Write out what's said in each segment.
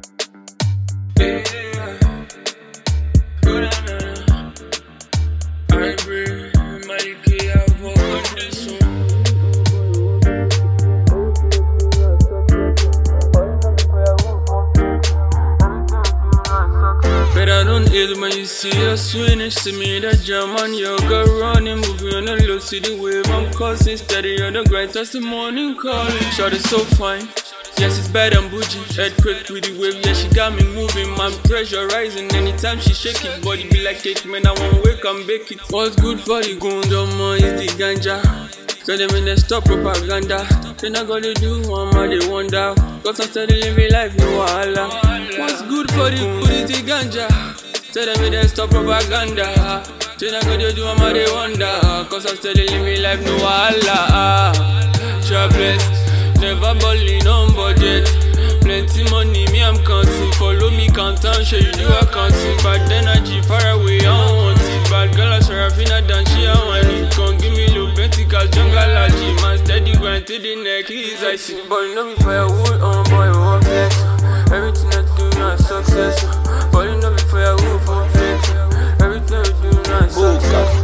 I don't hate when you see us winning. See me that jam on yoga running, moving on the low, see the wave I'm causing. Steady on the grind, that's the morning calling. Shot is so fine, yes it's bad and bougie. Earthquake with the wave, yeah she got me moving. My pressure rising, anytime she shake it. Body be like cake, man I won't wake and bake it. What's good for the gundama is the ganja. Tell them in the stop propaganda. They not gonna do one more, they wonder. Cause I'm steady living life, no wahala. What's good for the good is the ganja. Tell them in the stop propaganda. They not gonna do one more, they wonder. Cause I'm steady living life, no wahala. Jobless, never balling on budget. Plenty money, me I'm counting. Follow me, count and show you do accounting. Bad energy, far away, I don't want it. Bad girl, I Serafina dance, she I want it. Come give me low vertical jungle allergy. Man steady grind to the neck, he's icy. Boy, know me firewood, boy, one flex. Everything I do, not success. Boy, know me firewood, one flex. Everything I do, not success.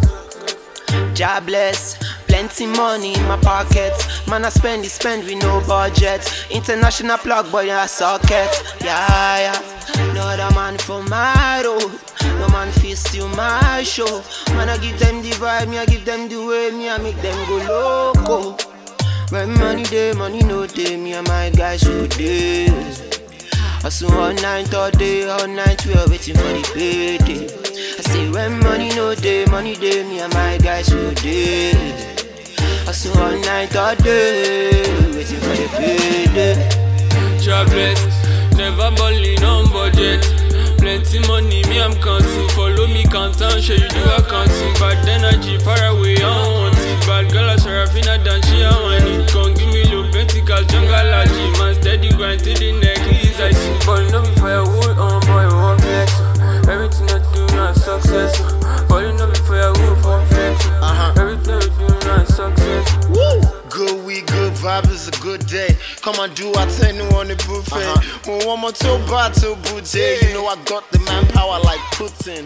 Jobless, plenty money in my pocket. Man, I spend with no budget. International plug, boy, I socket. Yeah. No other man for my road. No man feel steal my show. Man, I give them the vibe, me I give them the way. Me I make them go loco. When money day, money no day. Me and my guys, we go days. Hustle all night, all day, all night. We are waiting for the payday. I say when money no day, money day. Me and my guys, we go days. Hustle all night, all day, waiting for the payday. Jobless, never balling on budget. Plenty money, me I'm counting. Follow me, count and show you do accounting. Bad energy, far away, I don't want it. Bad girl, I Serafina dance, she I want it. Come give me low vertical jungle allergy. Man steady grind to the neck, he's icy. Boy, know me firewood, boy, one flex. Everything I do, not success. Boy, know me firewood, one flex. Everything I do, not success. Good week, good vibe, it's a good day. Come and do what I know on the buffet. One more to battle, booty. You know I got the manpower like Putin.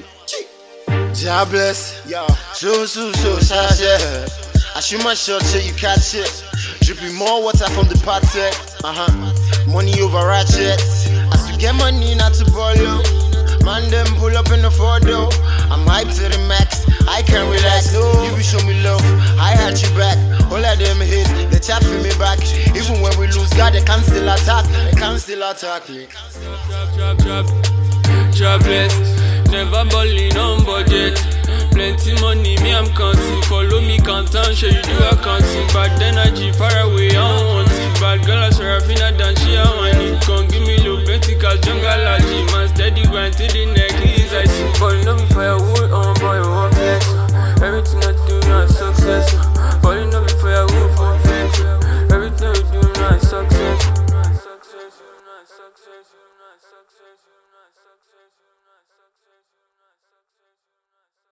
Jobless, so, sasha. I shoot my shot so you catch it. Dripping more water from the party. Money over ratchet. As you get money, not to borrow. Man, them pull up in the photo. I'm hyped to the max. I can't relax. You will show me love. I had you back. All of them hit. They chat for me back. Even when we lose, God, they can still attack. They can still attack me. Jobless, never balling on budget. Plenty money, me I'm counting. Follow me, count and show you do accounting. Bad energy, far away, I don't want it. Bad girl, I Serafina dance, she I want it. Come give me low vertical jungle allergy. Man steady grind to the neck, he's icy. Boy, know me firewood, boy, one flex. Everything I do, not success. Boy, know me firewood, one flex. Everything I do, not success.